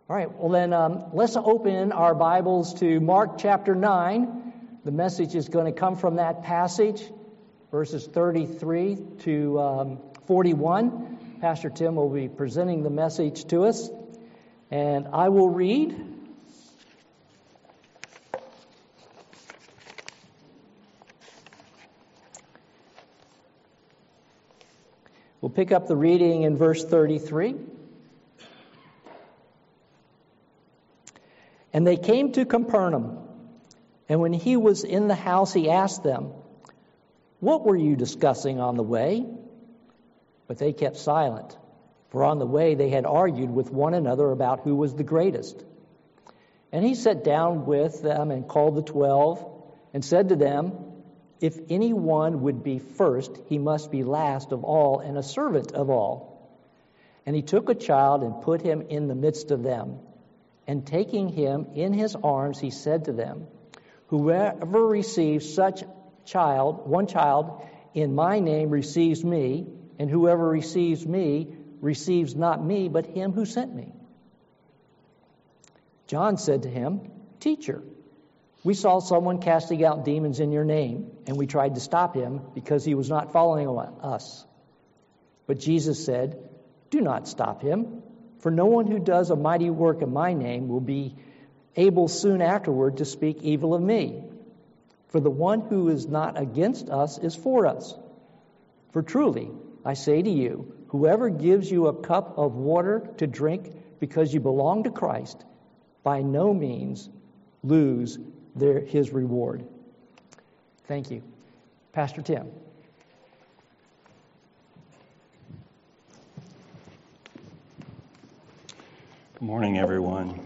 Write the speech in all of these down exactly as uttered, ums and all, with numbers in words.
All right, well then, um, let's open our Bibles to Mark chapter nine. The message is going to come from that passage, verses thirty-three to um, forty-one. Pastor Tim will be presenting the message to us, and I will read. We'll pick up the reading in verse thirty-three. And they came to Capernaum, and when he was in the house, he asked them, "What were you discussing on the way?" But they kept silent, for on the way they had argued with one another about who was the greatest. And he sat down with them and called the twelve, and said to them, "If anyone would be first, he must be last of all and a servant of all." And he took a child and put him in the midst of them. And taking him in his arms, he said to them, "Whoever receives such child, one child, in my name receives me, and whoever receives me receives not me, but him who sent me." John said to him, "Teacher, we saw someone casting out demons in your name, and we tried to stop him because he was not following us." But Jesus said, "Do not stop him. For no one who does a mighty work in my name will be able soon afterward to speak evil of me. For the one who is not against us is for us. For truly, I say to you, whoever gives you a cup of water to drink because you belong to Christ, by no means lose their, his reward." Thank you. Pastor Tim. Good morning, everyone.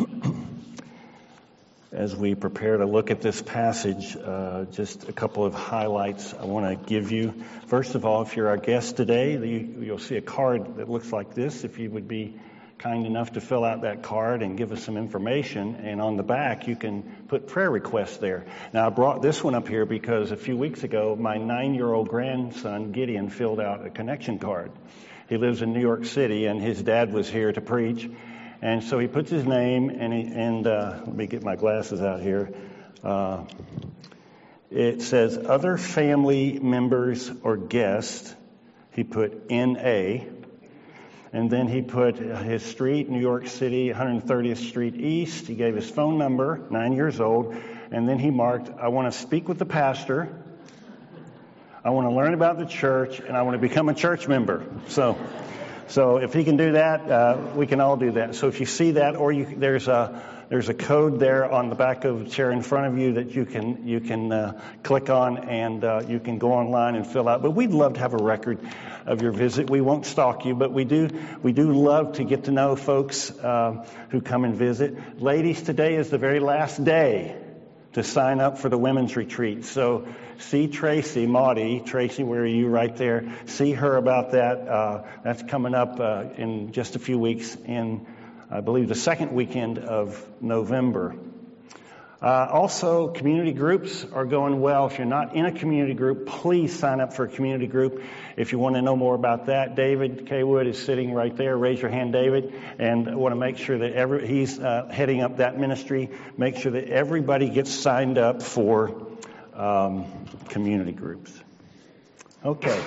As we prepare to look at this passage, uh, just a couple of highlights I want to give you. First of all, if you're our guest today, you, you'll see a card that looks like this. If you would be kind enough to fill out that card and give us some information, and on the back you can put prayer requests there. Now, I brought this one up here because a few weeks ago, my nine-year-old grandson, Gideon, filled out a connection card. He lives in New York City, and his dad was here to preach. And so he puts his name, and, he, and uh, let me get my glasses out here. Uh, it says, other family members or guests. He put N A. And then he put his street, New York City, one hundred thirtieth Street East. He gave his phone number, nine years old. And then he marked, I want to speak with the pastor. I want to learn about the church, and I want to become a church member. So... So if he can do that, uh, we can all do that. So if you see that, or you, there's a there's a code there on the back of the chair in front of you that you can you can uh, click on, and uh, you can go online and fill out. But we'd love to have a record of your visit. We won't stalk you, but we do we do love to get to know folks uh, who come and visit. Ladies, today is the very last day to sign up for the women's retreat. So see Tracy, Maudie, Tracy, where are you? Right there. See her about that. Uh, that's coming up uh, in just a few weeks in, I believe, the second weekend of November. Uh, also, community groups are going well. If you're not in a community group, please sign up for a community group. If you want to know more about that, David Kaywood is sitting right there. Raise your hand, David. And I want to make sure that every, he's uh, heading up that ministry. Make sure that everybody gets signed up for um, community groups. Okay.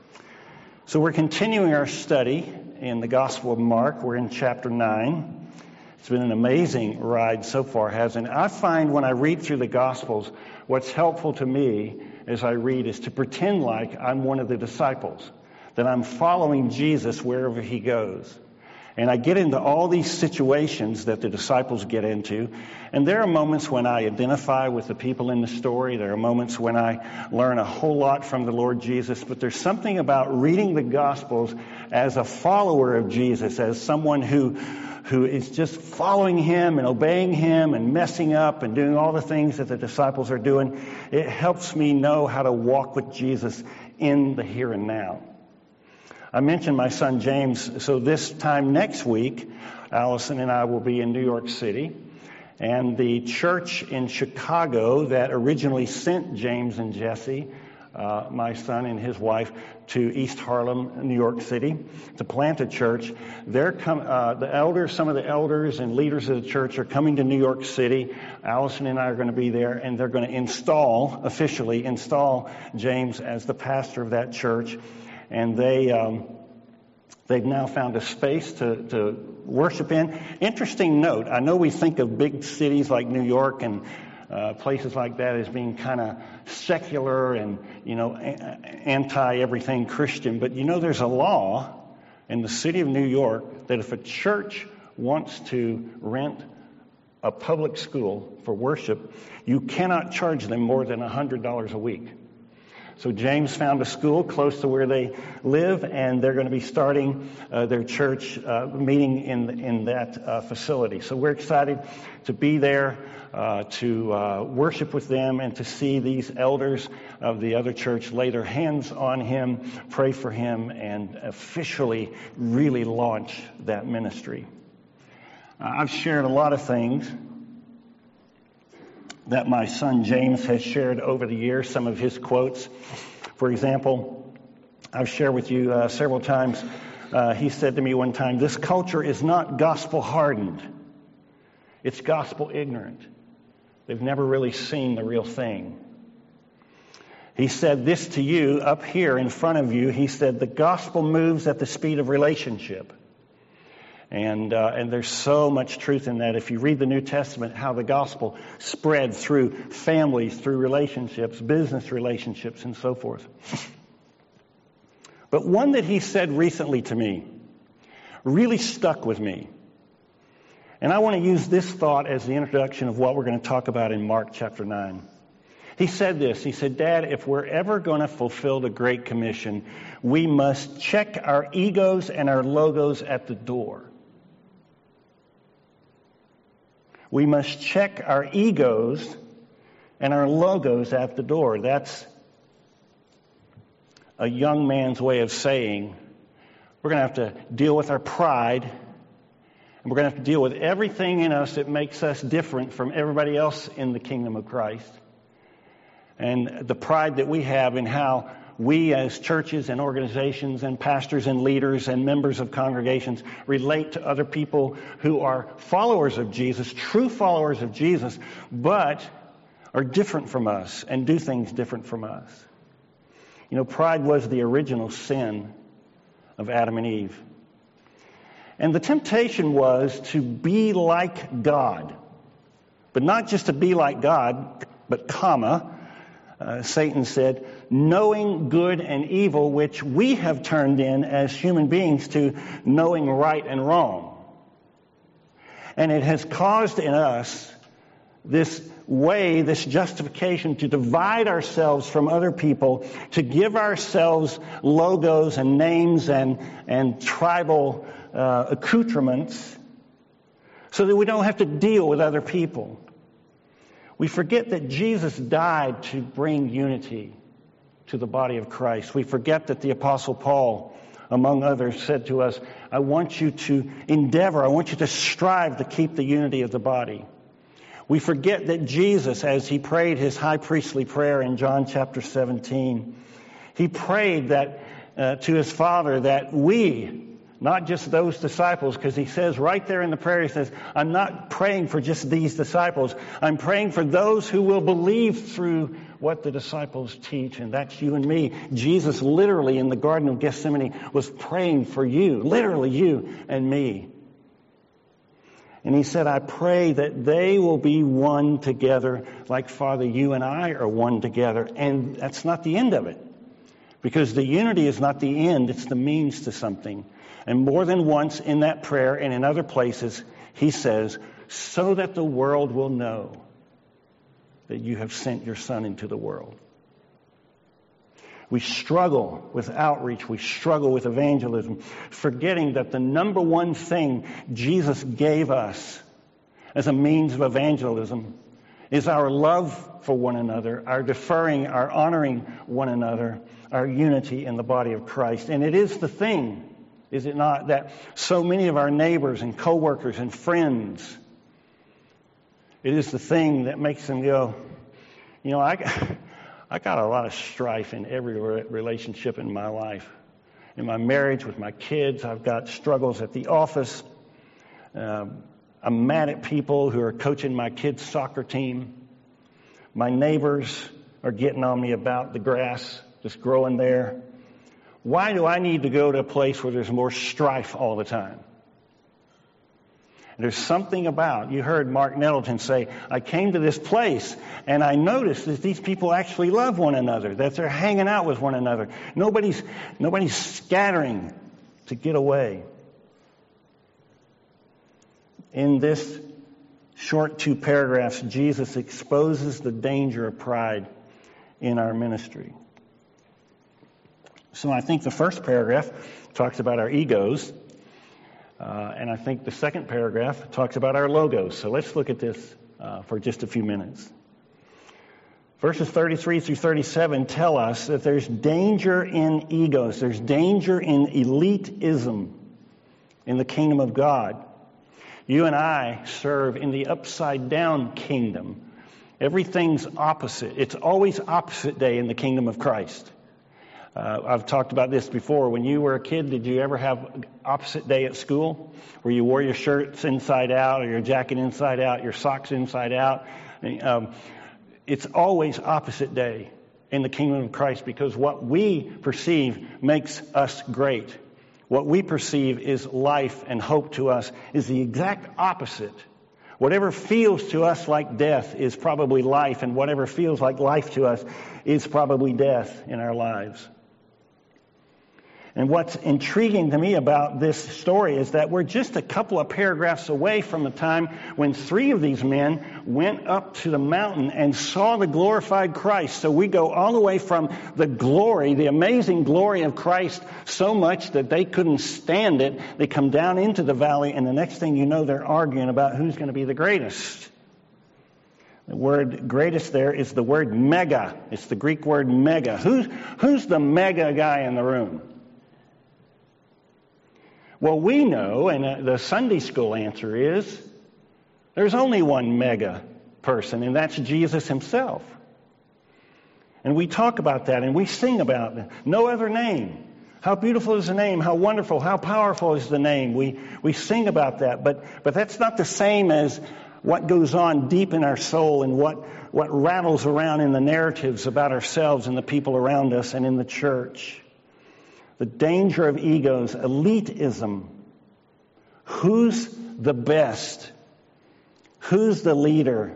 So we're continuing our study in the Gospel of Mark. We're in chapter nine. It's been an amazing ride so far, hasn't it? I find when I read through the Gospels, what's helpful to me as I read is to pretend like I'm one of the disciples, that I'm following Jesus wherever he goes. And I get into all these situations that the disciples get into, and there are moments when I identify with the people in the story. There are moments when I learn a whole lot from the Lord Jesus, but there's something about reading the Gospels as a follower of Jesus, as someone who who is just following him and obeying him and messing up and doing all the things that the disciples are doing. It helps me know how to walk with Jesus in the here and now. I mentioned my son James, so this time next week, Allison and I will be in New York City, and the church in Chicago that originally sent James and Jesse uh, my son and his wife to East Harlem, New York City, to plant a church. They're com- uh, the elders, some of the elders and leaders of the church are coming to New York City. Allison and I are going to be there, and they're going to install, officially install James as the pastor of that church. And they... Um, They've now found a space to, to worship in. Interesting note, I know we think of big cities like New York and uh, places like that as being kind of secular and, you know, anti-everything Christian. But, you know, there's a law in the city of New York that if a church wants to rent a public school for worship, you cannot charge them more than one hundred dollars a week. So James found a school close to where they live, and they're going to be starting uh, their church uh, meeting in in that uh, facility. So we're excited to be there, uh, to uh, worship with them, and to see these elders of the other church lay their hands on him, pray for him, and officially really launch that ministry. Uh, I've shared a lot of things that my son James has shared over the years, some of his quotes. For example, I've shared with you uh, several times, uh, he said to me one time, "This culture is not gospel hardened. It's gospel ignorant. They've never really seen the real thing." He said this to you up here in front of you. He said, "The gospel moves at the speed of relationship." And uh, and there's so much truth in that. If you read the New Testament, how the gospel spread through families, through relationships, business relationships, and so forth. But one that he said recently to me really stuck with me. And I want to use this thought as the introduction of what we're going to talk about in Mark chapter nine. He said this, he said, "Dad, if we're ever going to fulfill the Great Commission, we must check our egos and our logos at the door." We must check our egos and our logos at the door. That's a young man's way of saying we're going to have to deal with our pride, and we're going to have to deal with everything in us that makes us different from everybody else in the kingdom of Christ. And the pride that we have in how we as churches and organizations and pastors and leaders and members of congregations relate to other people who are followers of Jesus, true followers of Jesus, but are different from us and do things different from us. You know, pride was the original sin of Adam and Eve. And the temptation was to be like God. But not just to be like God, but comma, Uh, Satan said, knowing good and evil, which we have turned in as human beings to knowing right and wrong. And it has caused in us this way, this justification to divide ourselves from other people, to give ourselves logos and names and, and tribal uh, accoutrements so that we don't have to deal with other people. We forget that Jesus died to bring unity to the body of Christ. We forget that the Apostle Paul, among others, said to us, "I want you to endeavor, I want you to strive to keep the unity of the body." We forget that Jesus, as he prayed his high priestly prayer in John chapter seventeen, he prayed that uh, to his Father that we, not just those disciples, because he says right there in the prayer, he says, "I'm not praying for just these disciples. I'm praying for those who will believe through what the disciples teach," and that's you and me. Jesus literally in the Garden of Gethsemane was praying for you, literally you and me. And he said, "I pray that they will be one together like, Father, you and I are one together." And that's not the end of it, because the unity is not the end, it's the means to something. And more than once in that prayer and in other places, he says, "So that the world will know that you have sent your Son into the world." We struggle with outreach. We struggle with evangelism, forgetting that the number one thing Jesus gave us as a means of evangelism is our love for one another, our deferring, our honoring one another, our unity in the body of Christ. And it is the thing, is it not, that so many of our neighbors and coworkers and friends, it is the thing that makes them go, you know, I, I got a lot of strife in every re- relationship in my life. In my marriage, with my kids, I've got struggles at the office. Um, I'm mad at people who are coaching my kids' soccer team. My neighbors are getting on me about the grass just growing there. Why do I need to go to a place where there's more strife all the time? There's something about, you heard Mark Nettleton say, I came to this place and I noticed that these people actually love one another, that they're hanging out with one another. Nobody's, nobody's scattering to get away. In this short two paragraphs, Jesus exposes the danger of pride in our ministry. So I think the first paragraph talks about our egos. Uh, and I think the second paragraph talks about our logos. So let's look at this uh, for just a few minutes. Verses thirty-three through thirty-seven tell us that there's danger in egos. There's danger in elitism in the kingdom of God. You and I serve in the upside down kingdom. Everything's opposite. It's always opposite day in the kingdom of Christ. Uh, I've talked about this before. When you were a kid, did you ever have opposite day at school where you wore your shirts inside out or your jacket inside out, your socks inside out? Um, it's always opposite day in the kingdom of Christ because what we perceive makes us great. What we perceive is life and hope to us is the exact opposite. Whatever feels to us like death is probably life, and whatever feels like life to us is probably death in our lives. And what's intriguing to me about this story is that we're just a couple of paragraphs away from the time when three of these men went up to the mountain and saw the glorified Christ. So we go all the way from the glory, the amazing glory of Christ, so much that they couldn't stand it. They come down into the valley, and the next thing you know, they're arguing about who's going to be the greatest. The word greatest there is the word mega. It's the Greek word mega. Who's, who's the mega guy in the room? Well, we know, and uh, the Sunday school answer is, there's only one mega person, and that's Jesus himself. And we talk about that, and we sing about it. No other name. How beautiful is the name, how wonderful, how powerful is the name. We we sing about that, but but that's not the same as what goes on deep in our soul and what, what rattles around in the narratives about ourselves and the people around us and in the church. The danger of egos, elitism. Who's the best? Who's the leader?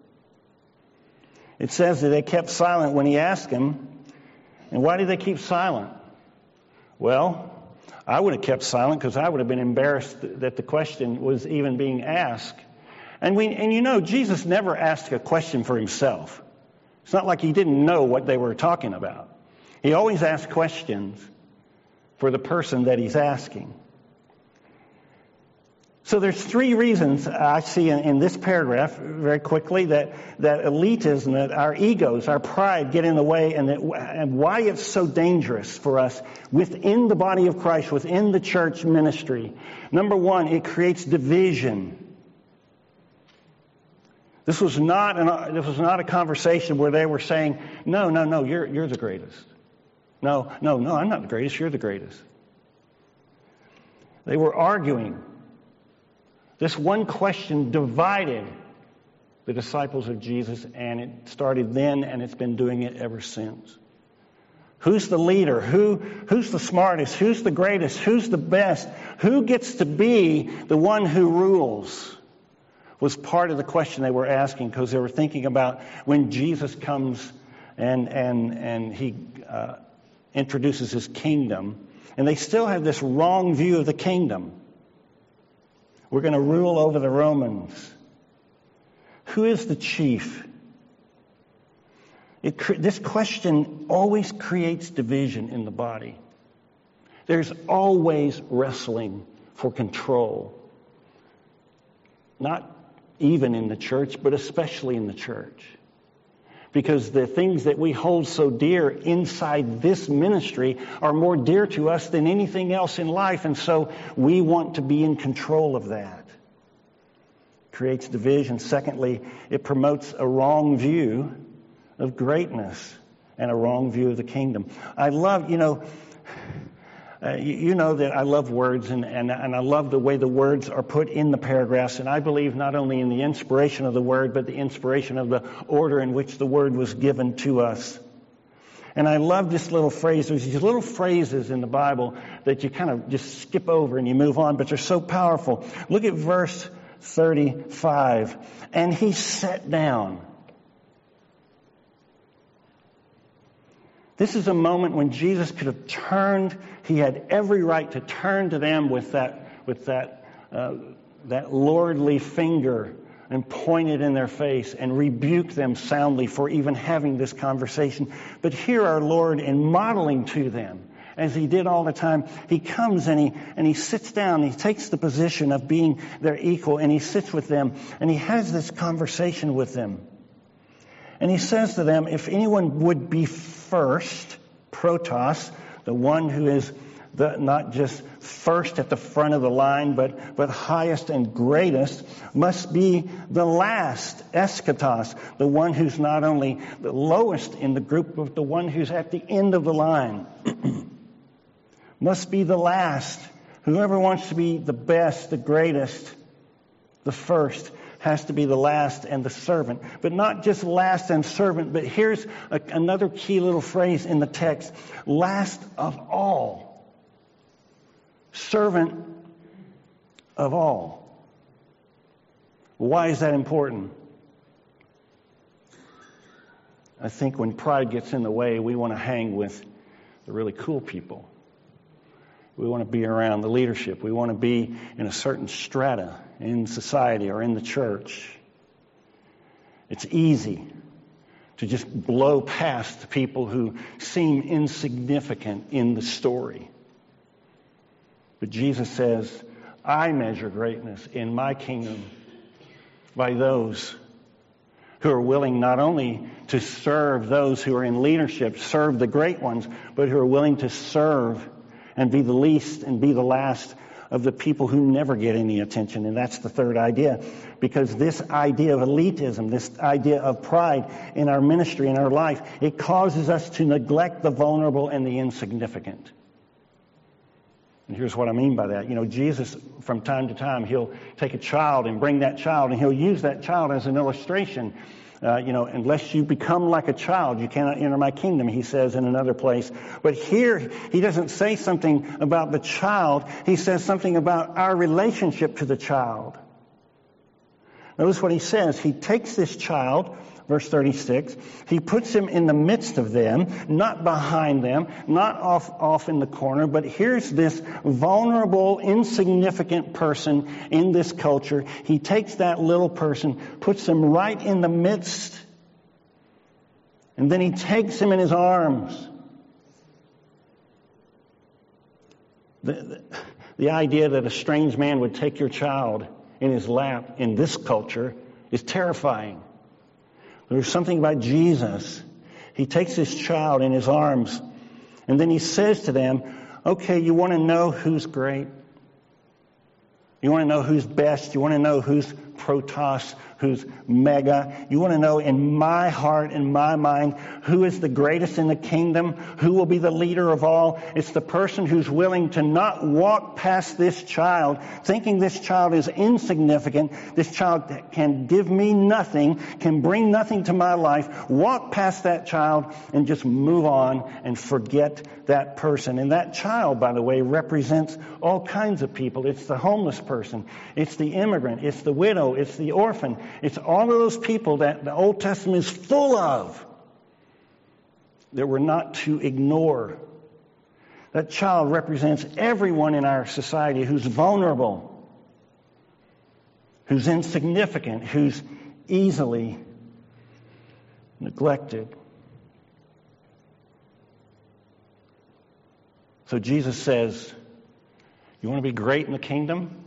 It says that they kept silent when he asked him. And why did they keep silent? Well, I would have kept silent because I would have been embarrassed that the question was even being asked. And we, and you know, Jesus never asked a question for himself. It's not like he didn't know what they were talking about. He always asked questions for the person that he's asking. So there's three reasons I see in, in this paragraph very quickly that, that elitism, that our egos, our pride get in the way, and, that, and why it's so dangerous for us within the body of Christ, within the church ministry. Number one, it creates division. This was not an, this was not a conversation where they were saying, no, no, no, you're, you're the greatest. No, no, no, I'm not the greatest, you're the greatest. They were arguing. This one question divided the disciples of Jesus, and it started then, and it's been doing it ever since. Who's the leader? Who, who's the smartest? Who's the greatest? Who's the best? Who gets to be the one who rules? Was part of the question they were asking, because they were thinking about when Jesus comes and and and he uh, introduces his kingdom, and they still have this wrong view of the kingdom. We're going to rule over the Romans. Who is the chief? It, this question always creates division in the body. There's always wrestling for control. Not even in the church, but especially in the church. Because the things that we hold so dear inside this ministry are more dear to us than anything else in life. And so we want to be in control of that. It creates division. Secondly, it promotes a wrong view of greatness. and a wrong view of the kingdom. I love, you know, uh, you, you know that I love words, and, and, and I love the way the words are put in the paragraphs, and I believe not only in the inspiration of the word, but the inspiration of the order in which the word was given to us. And I love this little phrase. There's these little phrases in the Bible that you kind of just skip over and you move on, but they're so powerful. Look at verse thirty-five. And he sat down. This is a moment when Jesus could have turned. He had every right to turn to them with that, with that, uh, that lordly finger and point it in their face and rebuke them soundly for even having this conversation. But here our Lord, in modeling to them, as he did all the time, he comes and he and he sits down. He takes the position of being their equal, and he sits with them, and he has this conversation with them. And he says to them, if anyone would be first, protos, the one who is the, not just first at the front of the line, but, but highest and greatest, must be the last, eschatos, the one who's not only the lowest in the group, but the one who's at the end of the line. Must be the last. Whoever wants to be the best, the greatest, the first, has to be the last and the servant. But not just last and servant, but here's a, another key little phrase in the text. Last of all. Servant of all. Why is that important? I think when pride gets in the way, we want to hang with the really cool people. We want to be around the leadership. We want to be in a certain strata in society or in the church. It's easy to just blow past the people who seem insignificant in the story. But Jesus says, I measure greatness in my kingdom by those who are willing not only to serve those who are in leadership, serve the great ones, but who are willing to serve and be the least and be the last of the people who never get any attention. And that's the third idea. Because this idea of elitism, this idea of pride in our ministry, in our life, it causes us to neglect the vulnerable and the insignificant. And here's what I mean by that. You know, Jesus, from time to time, he'll take a child and bring that child, and he'll use that child as an illustration. Uh, you know, unless you become like a child, you cannot enter my kingdom, he says in another place. But here, he doesn't say something about the child. He says something about our relationship to the child. Notice what he says. He takes this child, verse thirty-six, he puts him in the midst of them, not behind them, not off, off in the corner, but here's this vulnerable, insignificant person in this culture. He takes that little person, puts him right in the midst, and then he takes him in his arms. The, the, the idea that a strange man would take your child in his lap in this culture is terrifying. There's something about Jesus. He takes his child in his arms, and then he says to them, okay, you want to know who's great? You want to know who's best? You want to know who's protos, who's mega? You want to know in my heart, in my mind, who is the greatest in the kingdom? Who will be the leader of all? It's the person who's willing to not walk past this child, thinking this child is insignificant. This child can give me nothing, can bring nothing to my life. Walk past that child and just move on and forget that person. And that child, by the way, represents all kinds of people. It's the homeless person. It's the immigrant. It's the widow. It's the orphan. It's all of those people that the Old Testament is full of that we're not to ignore. That child represents everyone in our society who's vulnerable, who's insignificant, who's easily neglected. So Jesus says, you want to be great in the kingdom?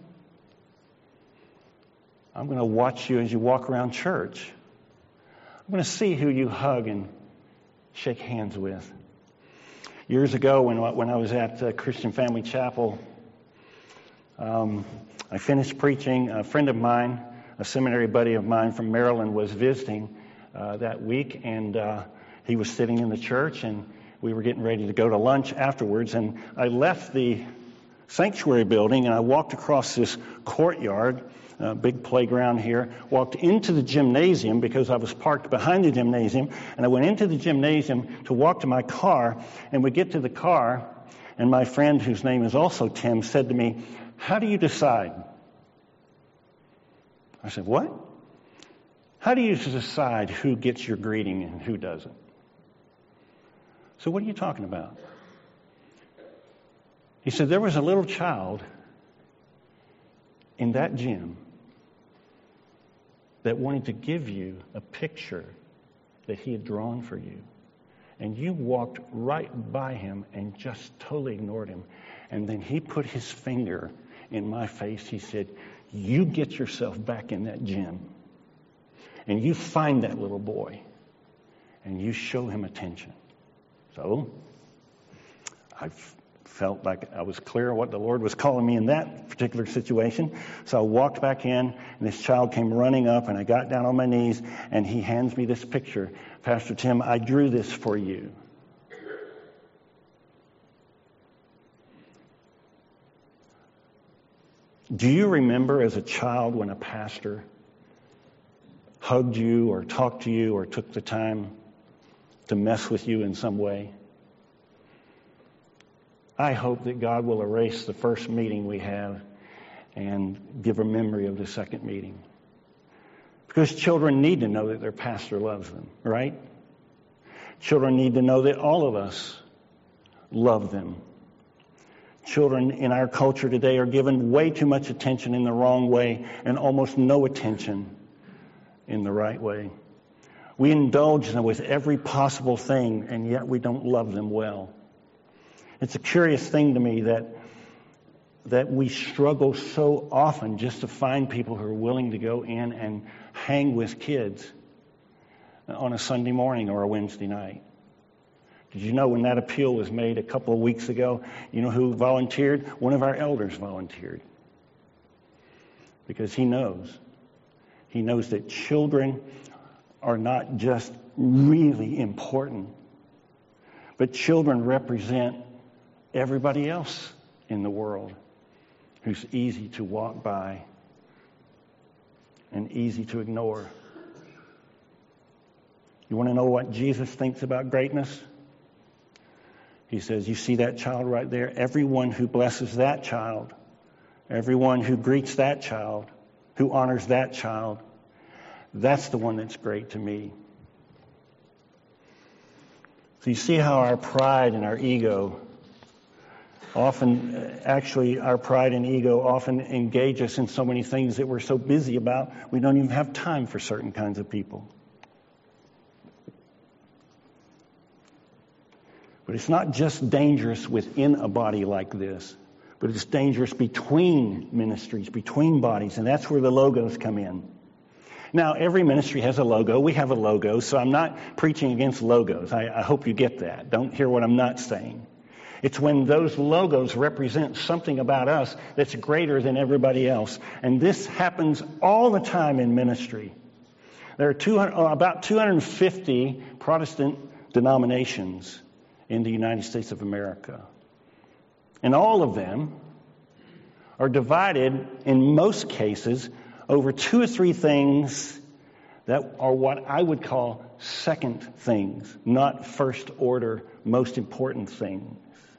I'm going to watch you as you walk around church. I'm going to see who you hug and shake hands with. Years ago, when, when I was at uh, Christian Family Chapel, um, I finished preaching. A friend of mine, a seminary buddy of mine from Maryland, was visiting uh, that week, and uh, he was sitting in the church, and we were getting ready to go to lunch afterwards, and I left the sanctuary building, and I walked across this courtyard, a big playground here, walked into the gymnasium because I was parked behind the gymnasium, and I went into the gymnasium to walk to my car, and we get to the car, and my friend, whose name is also Tim, said to me, "How do you decide?" I said, "What? How do you decide who gets your greeting and who doesn't?" So what are you talking about? He said, "There was a little child in that gym that wanted to give you a picture that he had drawn for you. And you walked right by him and just totally ignored him. And then he put his finger in my face. He said, 'You get yourself back in that gym. And you find that little boy. And you show him attention.'" So I felt like I was clear what the Lord was calling me in that particular situation. So I walked back in, and this child came running up, and I got down on my knees, and he hands me this picture. "Pastor Tim, I drew this for you." Do you remember as a child when a pastor hugged you or talked to you or took the time to mess with you in some way? I hope that God will erase the first meeting we have and give a memory of the second meeting. Because children need to know that their pastor loves them, right? Children need to know that all of us love them. Children in our culture today are given way too much attention in the wrong way and almost no attention in the right way. We indulge them with every possible thing, and yet we don't love them well. It's a curious thing to me that that we struggle so often just to find people who are willing to go in and hang with kids on a Sunday morning or a Wednesday night. Did you know when that appeal was made a couple of weeks ago, you know who volunteered? One of our elders volunteered. Because he knows. He knows that children are not just really important, but children represent everybody else in the world who's easy to walk by and easy to ignore. You want to know what Jesus thinks about greatness? He says, you see that child right there? Everyone who blesses that child, everyone who greets that child, who honors that child, that's the one that's great to me. So you see how our pride and our ego often, actually, our pride and ego often engage us in so many things that we're so busy about, we don't even have time for certain kinds of people. But it's not just dangerous within a body like this, but it's dangerous between ministries, between bodies, and that's where the logos come in. Now, every ministry has a logo. We have a logo, so I'm not preaching against logos. I, I hope you get that. Don't hear what I'm not saying. It's when those logos represent something about us that's greater than everybody else. And this happens all the time in ministry. There are two hundred, about two hundred fifty Protestant denominations in the United States of America. And all of them are divided, in most cases, over two or three things that are what I would call second things, not first order, most important things.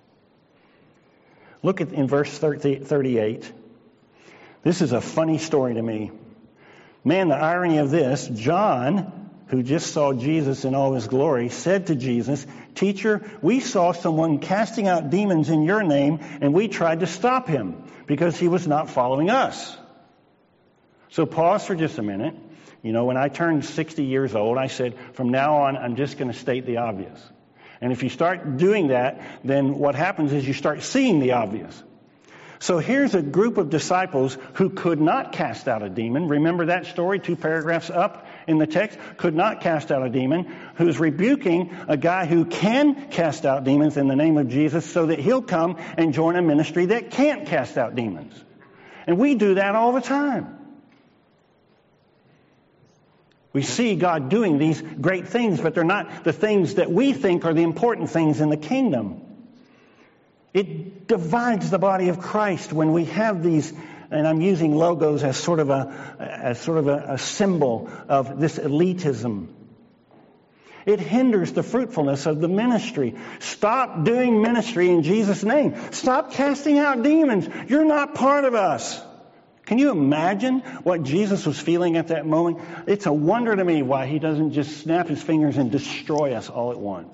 Look at in verse thirty-eight. This is a funny story to me. Man, the irony of this, John, who just saw Jesus in all his glory, said to Jesus, "Teacher, we saw someone casting out demons in your name, and we tried to stop him because he was not following us." So pause for just a minute. You know, when I turned sixty years old, I said, from now on, I'm just going to state the obvious. And if you start doing that, then what happens is you start seeing the obvious. So here's a group of disciples who could not cast out a demon. Remember that story, two paragraphs up in the text? Could not cast out a demon, who's rebuking a guy who can cast out demons in the name of Jesus so that he'll come and join a ministry that can't cast out demons. And we do that all the time. We see God doing these great things, but they're not the things that we think are the important things in the kingdom. It divides the body of Christ when we have these, and I'm using logos as sort of a, as sort of a, a symbol of this elitism. It hinders the fruitfulness of the ministry. Stop doing ministry in Jesus' name. Stop casting out demons. You're not part of us. Can you imagine what Jesus was feeling at that moment? It's a wonder to me why he doesn't just snap his fingers and destroy us all at once.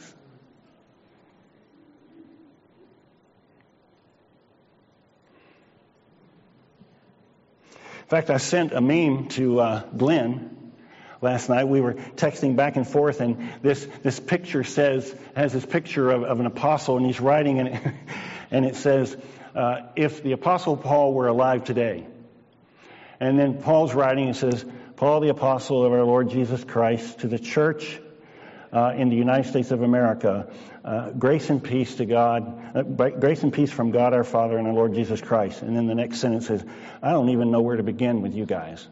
In fact, I sent a meme to uh, Glenn last night. We were texting back and forth, and this, this picture says, has this picture of, of an apostle, and he's writing, and it, and it says, uh, if the apostle Paul were alive today. And then Paul's writing and says, Paul the apostle of our Lord Jesus Christ to the church uh, in the United States of America, uh, grace and peace to God, uh, grace and peace from God our Father and our Lord Jesus Christ. And then the next sentence says, I don't even know where to begin with you guys.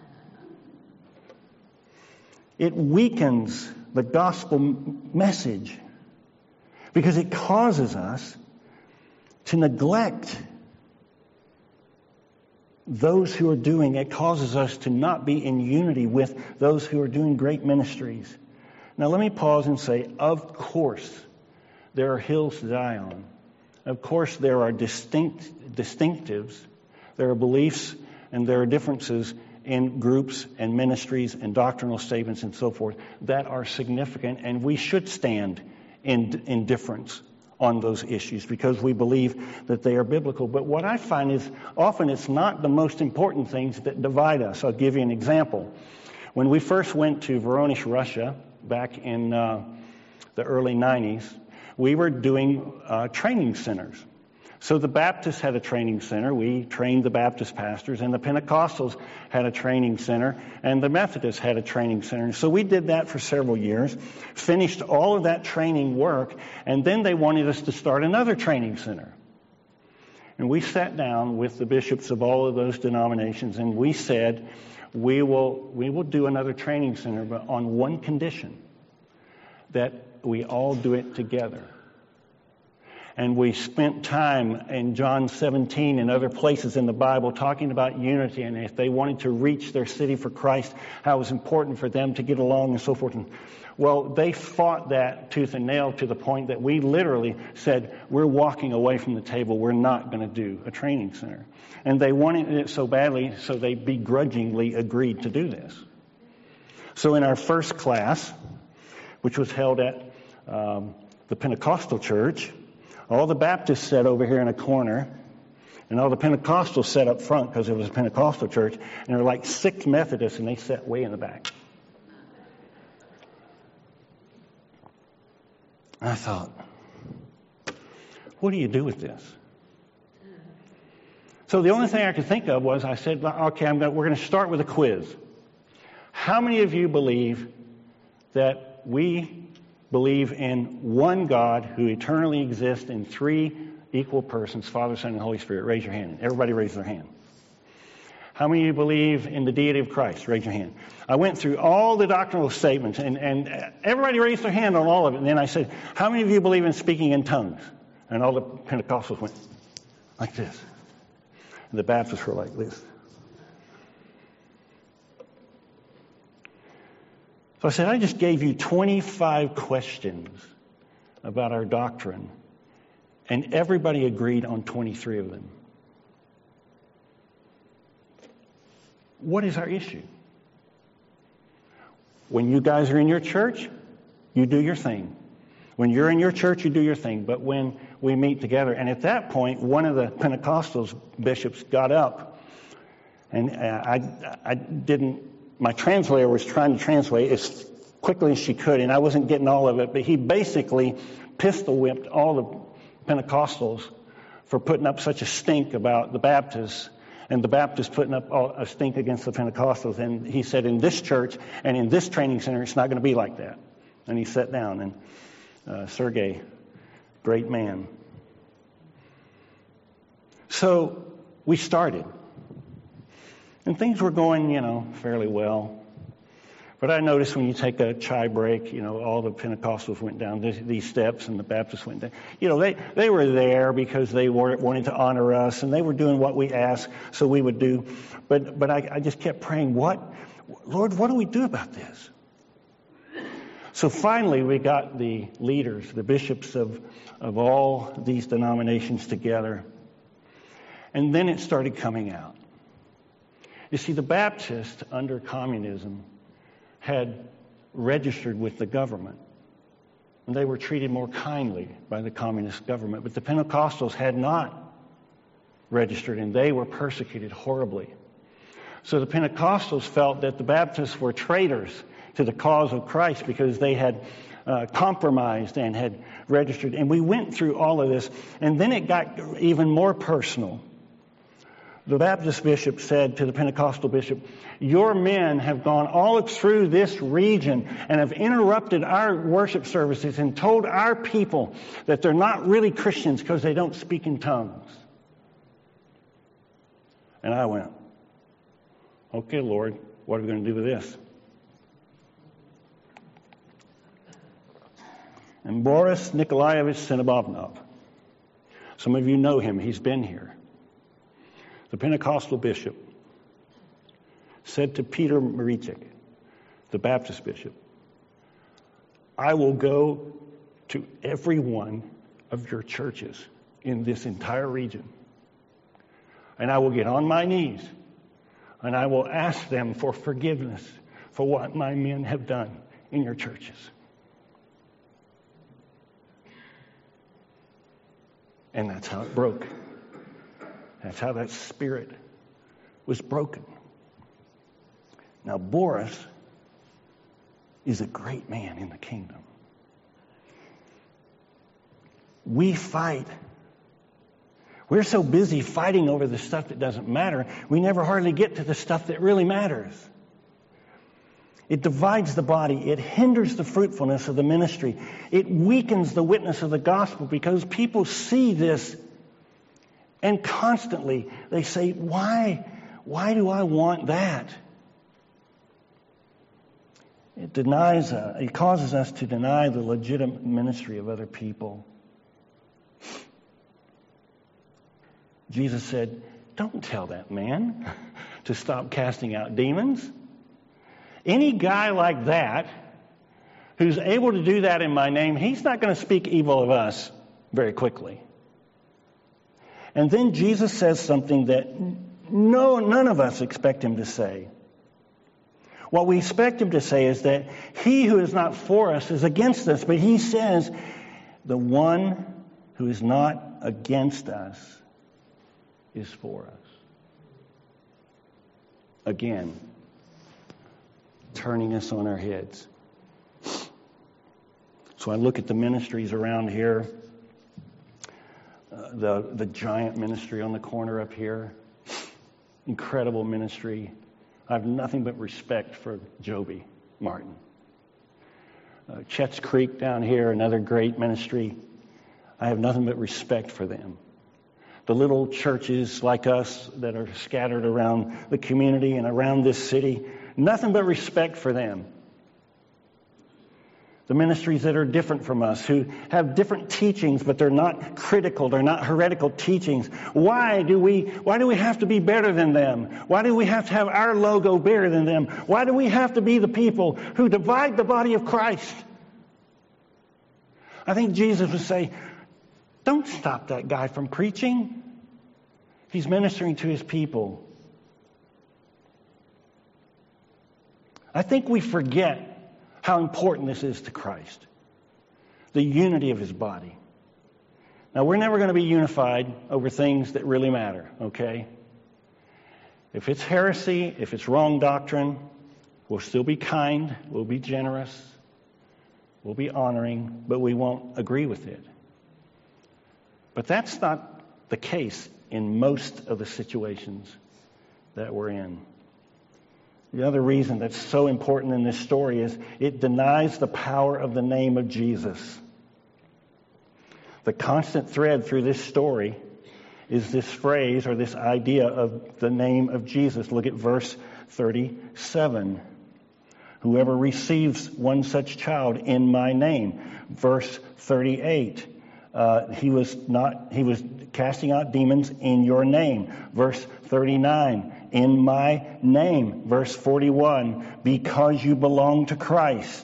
It weakens the gospel message because it causes us to neglect those who are doing. It causes us to not be in unity with those who are doing great ministries. Now let me pause and say, of course, there are hills to die on. Of course, there are distinct distinctives. There are beliefs and there are differences in groups and ministries and doctrinal statements and so forth that are significant, and we should stand in, in difference on those issues because we believe that they are biblical. But what I find is often it's not the most important things that divide us. I'll give you an example. When we first went to Voronezh, Russia, back in uh, the early nineties, we were doing uh, training centers. So the Baptists had a training center. We trained the Baptist pastors, and the Pentecostals had a training center, and the Methodists had a training center. So we did that for several years, finished all of that training work, and then they wanted us to start another training center. And we sat down with the bishops of all of those denominations, and we said, we will, we will do another training center, but on one condition, that we all do it together. And we spent time in John seventeen and other places in the Bible talking about unity, and if they wanted to reach their city for Christ, how it was important for them to get along and so forth. And, well, they fought that tooth and nail to the point that we literally said, we're walking away from the table. We're not going to do a training center. And they wanted it so badly, so they begrudgingly agreed to do this. So in our first class, which was held at um, the Pentecostal church, all the Baptists sat over here in a corner, and all the Pentecostals sat up front because it was a Pentecostal church, and there were like six Methodists, and they sat way in the back. And I thought, what do you do with this? So the only thing I could think of was I said, okay, I'm gonna, we're going to start with a quiz. How many of you believe that we believe in one God who eternally exists in three equal persons, Father, Son, and Holy Spirit? Raise your hand. Everybody raise their hand. How many of you believe in the deity of Christ? Raise your hand. I went through all the doctrinal statements, and, and everybody raised their hand on all of it. And then I said, how many of you believe in speaking in tongues? And all the Pentecostals went like this. And the Baptists were like this. So I said, I just gave you twenty-five questions about our doctrine, and everybody agreed on twenty-three of them. What is our issue? When you guys are in your church, you do your thing. When you're in your church, you do your thing. But when we meet together, and at that point, one of the Pentecostals bishops got up, and I, I didn't, my translator was trying to translate as quickly as she could, and I wasn't getting all of it, but he basically pistol whipped all the Pentecostals for putting up such a stink about the Baptists, and the Baptists putting up a stink against the Pentecostals. And he said, in this church and in this training center, it's not going to be like that. And he sat down, and uh, Sergei, great man. So we started. And things were going, you know, fairly well. But I noticed when you take a chai break, you know, all the Pentecostals went down this, these steps and the Baptists went down. You know, they, they were there because they were, wanted to honor us, and they were doing what we asked, so we would do. But but I, I just kept praying, what, Lord, what do we do about this? So finally we got the leaders, the bishops of, of all these denominations together. And then it started coming out. You see, the Baptists under communism had registered with the government. And they were treated more kindly by the communist government. But the Pentecostals had not registered, and they were persecuted horribly. So the Pentecostals felt that the Baptists were traitors to the cause of Christ because they had uh, compromised and had registered. And we went through all of this, and then it got even more personal. The Baptist bishop said to the Pentecostal bishop, your men have gone all through this region and have interrupted our worship services and told our people that they're not really Christians because they don't speak in tongues. And I went, okay, Lord, what are we going to do with this? And Boris Nikolaevich Sinabovnov, some of you know him, he's been here. The Pentecostal bishop said to Peter Marichek, the Baptist bishop, I will go to every one of your churches in this entire region, and I will get on my knees, and I will ask them for forgiveness for what my men have done in your churches. And that's how it broke. That's how that spirit was broken. Now, Boris is a great man in the kingdom. We fight. We're so busy fighting over the stuff that doesn't matter, we never hardly get to the stuff that really matters. It divides the body. It hinders the fruitfulness of the ministry. It weakens the witness of the gospel because people see this. And constantly they say, why, why do I want that? It denies, uh, it causes us to deny the legitimate ministry of other people. Jesus said, don't tell that man to stop casting out demons. Any guy like that who's able to do that in my name, he's not going to speak evil of us very quickly. And then Jesus says something that no, none of us expect him to say. What we expect him to say is that he who is not for us is against us. But he says, the one who is not against us is for us. Again, turning us on our heads. So I look at the ministries around here. Uh, the the giant ministry on the corner up here. Incredible ministry. I have nothing but respect for Joby Martin. Uh, Chet's Creek down here, another great ministry. I have nothing but respect for them. The little churches like us that are scattered around the community and around this city, nothing but respect for them. The ministries that are different from us, who have different teachings, but they're not critical, they're not heretical teachings. Why do we, why do we have to be better than them? Why do we have to have our logo bigger than them? Why do we have to be the people who divide the body of Christ? I think Jesus would say, don't stop that guy from preaching. He's ministering to his people. I think we forget how important this is to Christ. The unity of his body. Now, we're never going to be unified over things that really matter, okay? If it's heresy, if it's wrong doctrine, we'll still be kind, we'll be generous, we'll be honoring, but we won't agree with it. But that's not the case in most of the situations that we're in. The other reason that's so important in this story is it denies the power of the name of Jesus. The constant thread through this story is this phrase or this idea of the name of Jesus. Look at verse thirty-seven. Whoever receives one such child in my name. Verse thirty-eight. Uh, he was not. He was casting out demons in your name. Verse thirty-nine. In my name. Verse forty-one. Because you belong to Christ.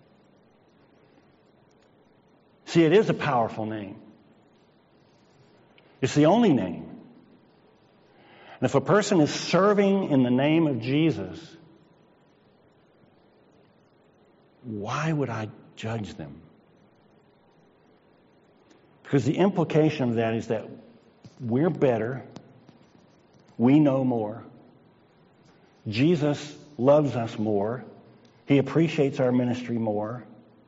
See, it is a powerful name. It's the only name. And if a person is serving in the name of Jesus, why would I judge them? Because the implication of that is that we're better, we know more, Jesus loves us more, He appreciates our ministry more.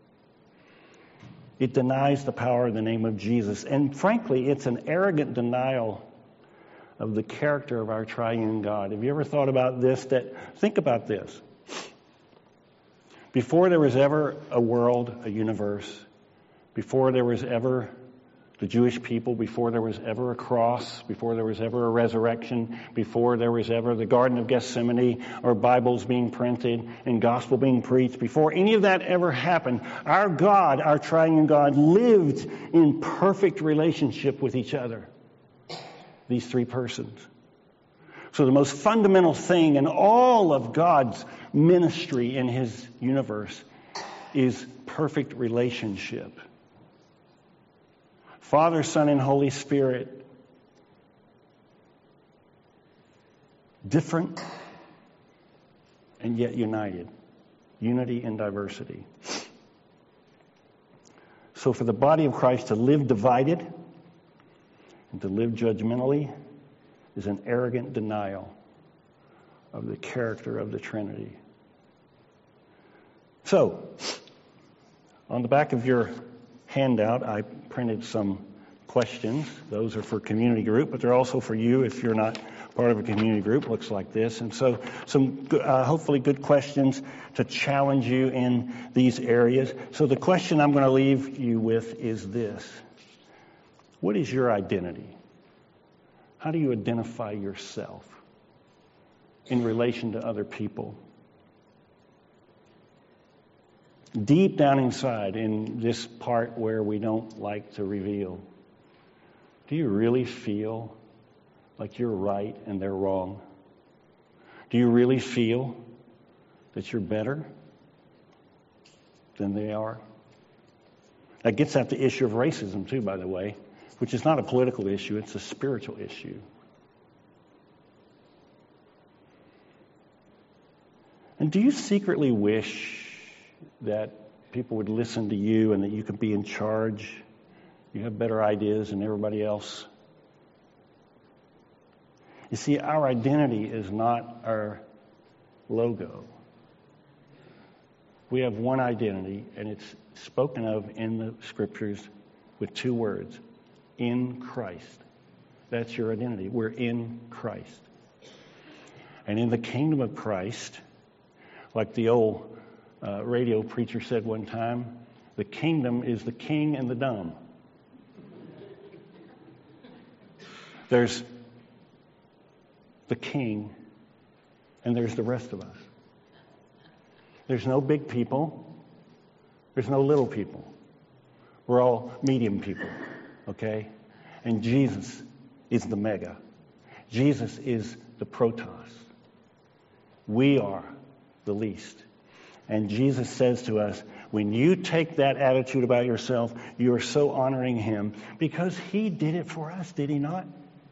It denies the power of the name of Jesus. And frankly, it's an arrogant denial of the character of our triune God. Have you ever thought about this? That think about this. Before there was ever a world, a universe, before there was ever the Jewish people, before there was ever a cross, before there was ever a resurrection, before there was ever the Garden of Gethsemane or Bibles being printed and gospel being preached, before any of that ever happened, our God, our triune God, lived in perfect relationship with each other. These three persons. So the most fundamental thing in all of God's ministry in His universe is perfect relationship. Father, Son, and Holy Spirit. Different and yet united. Unity in diversity. So for the body of Christ to live divided and to live judgmentally is an arrogant denial of the character of the Trinity. So, on the back of your handout, I printed some questions. Those are for community group, but they're also for you if you're not part of a community group. Looks like this. And so some uh, hopefully good questions to challenge you in these areas. So the question I'm going to leave you with is this. What is your identity? How do you identify yourself in relation to other people? Deep down inside, in this part where we don't like to reveal, do you really feel like you're right and they're wrong? Do you really feel that you're better than they are? That gets at the issue of racism too, by the way, which is not a political issue, it's a spiritual issue. And do you secretly wish that people would listen to you and that you could be in charge? You have better ideas than everybody else. You see, our identity is not our logo. We have one identity, and it's spoken of in the Scriptures with two words. In Christ. That's your identity. We're in Christ. And in the kingdom of Christ, like the old uh, radio preacher said one time, the kingdom is the king and the dumb. There's the king, and there's the rest of us. There's no big people. There's no little people. We're all medium people. Okay? And Jesus is the mega. Jesus is the protos. We are the least. And Jesus says to us, when you take that attitude about yourself, you are so honoring Him because He did it for us, did He not?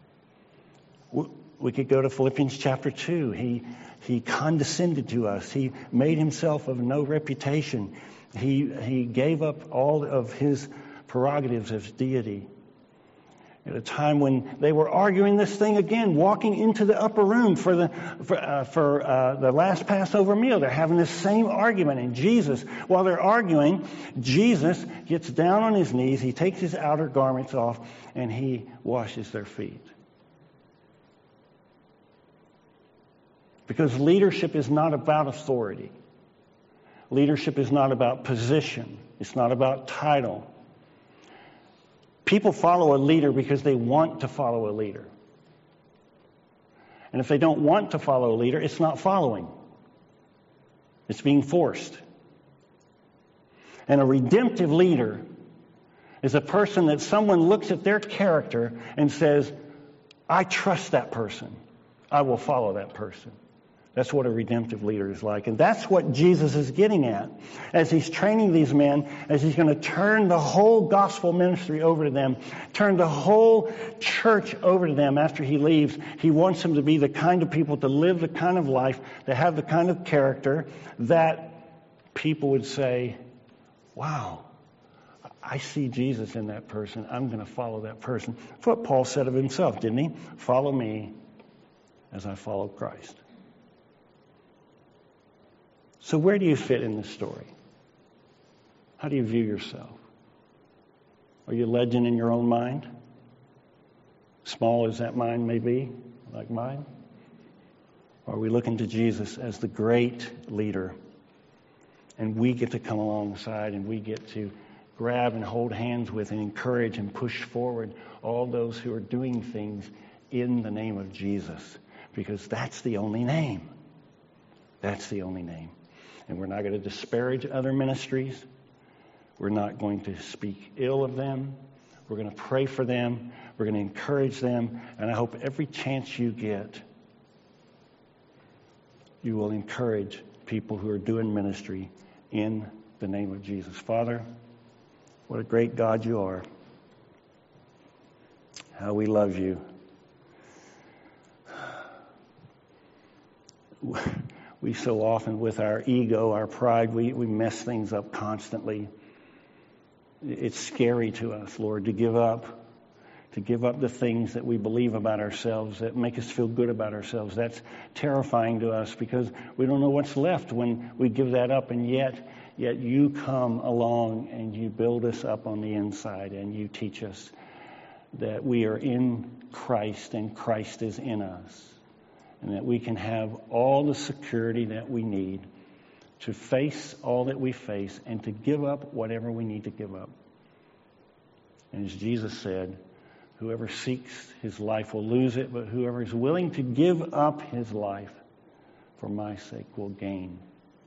We could go to Philippians chapter two. He, he condescended to us. He made Himself of no reputation. He, he gave up all of His prerogatives as deity. At a time when they were arguing this thing again, walking into the upper room for the for, uh, for uh, the last Passover meal, they're having this same argument. And Jesus, while they're arguing, Jesus gets down on His knees, He takes His outer garments off, and He washes their feet. Because leadership is not about authority. Leadership is not about position. It's not about title. People follow a leader because they want to follow a leader. And if they don't want to follow a leader, it's not following. It's being forced. And a redemptive leader is a person that someone looks at their character and says, I trust that person. I will follow that person. That's what a redemptive leader is like. And that's what Jesus is getting at as he's training these men, as he's going to turn the whole gospel ministry over to them, turn the whole church over to them after he leaves. He wants them to be the kind of people, to live the kind of life, to have the kind of character that people would say, wow, I see Jesus in that person. I'm going to follow that person. That's what Paul said of himself, didn't he? Follow me as I follow Christ. So where do you fit in this story? How do you view yourself? Are you a legend in your own mind? Small as that mind may be, like mine? Or are we looking to Jesus as the great leader? And we get to come alongside and we get to grab and hold hands with and encourage and push forward all those who are doing things in the name of Jesus. Because that's the only name. That's the only name. And we're not going to disparage other ministries. We're not going to speak ill of them. We're going to pray for them. We're going to encourage them. And I hope every chance you get, you will encourage people who are doing ministry in the name of Jesus. Father, what a great God you are. How we love you. We so often, with our ego, our pride, we, we mess things up constantly. It's scary to us, Lord, to give up, to give up the things that we believe about ourselves that make us feel good about ourselves. That's terrifying to us because we don't know what's left when we give that up, and yet, yet you come along and you build us up on the inside and you teach us that we are in Christ and Christ is in us. And that we can have all the security that we need to face all that we face and to give up whatever we need to give up. And as Jesus said, whoever seeks his life will lose it, but whoever is willing to give up his life for my sake will gain.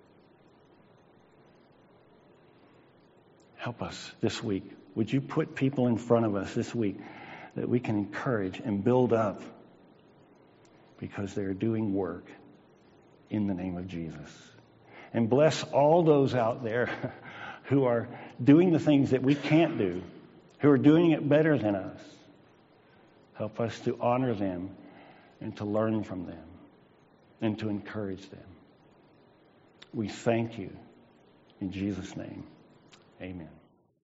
Help us this week. Would you put people in front of us this week that we can encourage and build up, because they're doing work in the name of Jesus. And bless all those out there who are doing the things that we can't do, who are doing it better than us. Help us to honor them and to learn from them and to encourage them. We thank you in Jesus' name. Amen.